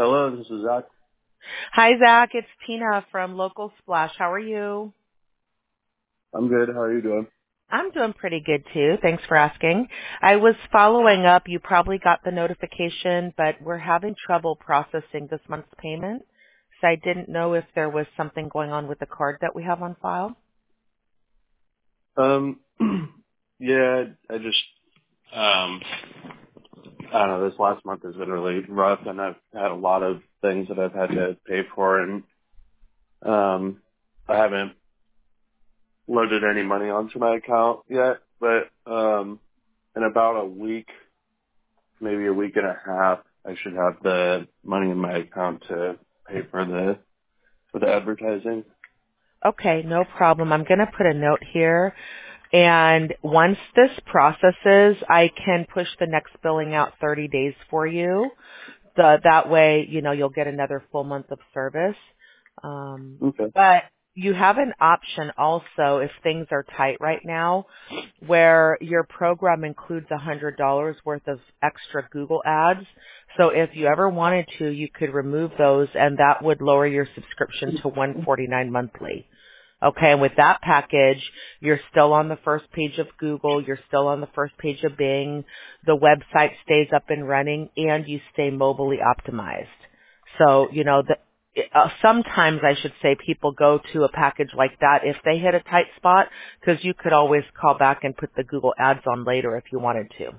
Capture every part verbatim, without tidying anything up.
Hello, this is Zach. Hi, Zach. It's Tina from Local Splash. How are you? I'm good. How are you doing? I'm doing pretty good, too. Thanks for asking. I was following up. You probably got the notification, but we're having trouble processing this month's payment. So I didn't know if there was something going on with the card that we have on file. Um, yeah, I just, um, I don't know, this last month has been really rough, and I've had a lot of things that I've had to pay for, and um, I haven't loaded any money onto my account yet, but um, in about a week, maybe a week and a half, I should have the money in my account to pay for the for the advertising. Okay, no problem. I'm going to put a note here. And once this processes, I can push the next billing out thirty days for you. The, that way, you know, you'll get another full month of service. Um, Okay. but you have an option also if things are tight right now where your program includes one hundred dollars worth of extra Google ads. So if you ever wanted to, you could remove those and that would lower your subscription to one hundred forty-nine dollars monthly. Okay, and with that package, you're still on the first page of Google, you're still on the first page of Bing, the website stays up and running, and you stay mobilely optimized. So, you know, the, uh, sometimes I should say people go to a package like that if they hit a tight spot, because you could always call back and put the Google ads on later if you wanted to.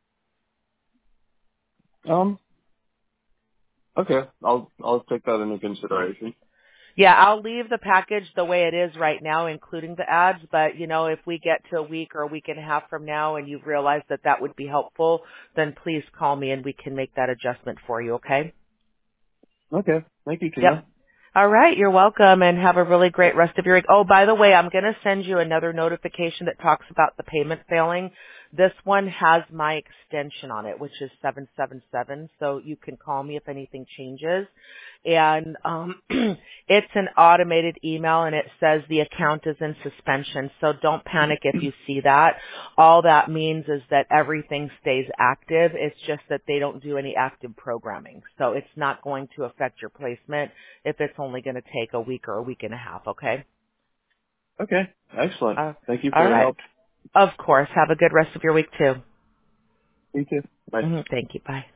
Um, okay. I'll I'll take that into consideration. Yeah, I'll leave the package the way it is right now, including the ads. But, you know, if we get to a week or a week and a half from now and you've realized that that would be helpful, then please call me and we can make that adjustment for you, okay? Okay. Thank you, Yep. Tina. All right, you're welcome, and have a really great rest of your week. Oh, by the way, I'm going to send you another notification that talks about the payment failing. This one has my extension on it, which is seven seven seven, so you can call me if anything changes. And um, it's an automated email, and it says the account is in suspension, so don't panic if you see that. All that means is that everything stays active. It's just that they don't do any active programming, so it's not going to affect your placement if it's only going to take a week or a week and a half, okay? Okay. Excellent. Uh, Thank you for all your right. help. Of course. Have a good rest of your week, too. You too. Bye. hmm Thank you. Bye.